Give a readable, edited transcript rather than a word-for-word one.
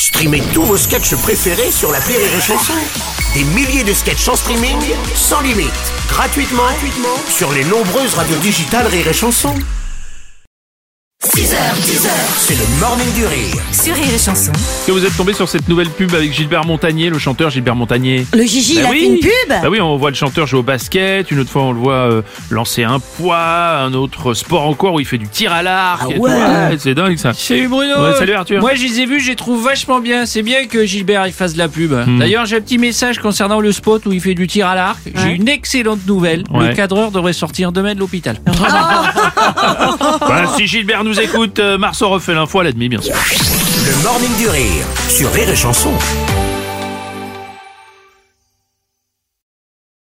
Streamez tous vos sketchs préférés sur l'appli Rire et Chanson. Des milliers de sketchs en streaming, sans limite, gratuitement sur les nombreuses radios digitales Rire et Chanson. 6h, c'est le morning du rire. Sur Rire et Chanson. Est-ce que vous êtes tombé sur cette nouvelle pub avec Gilbert Montagnier, le chanteur Gilbert Montagnier? Le Gigi, il a oui. fait une pub. Bah oui, on voit le chanteur jouer au basket, une autre fois on le voit lancer un poids, un autre sport encore où il fait du tir à l'arc. Ah et tout. ouais. C'est dingue ça. Salut Bruno. Ouais, salut Arthur. Moi je les ai vus, je les trouve vachement bien. C'est bien que Gilbert il fasse de la pub. D'ailleurs j'ai un petit message concernant le spot où il fait du tir à l'arc. J'ai une excellente nouvelle. Ouais. Le cadreur devrait sortir demain de l'hôpital. Bah, si Gilbert nous écoute, Marceau refait l'info à la demi bien sûr. Le morning du rire sur Rire et Chanson.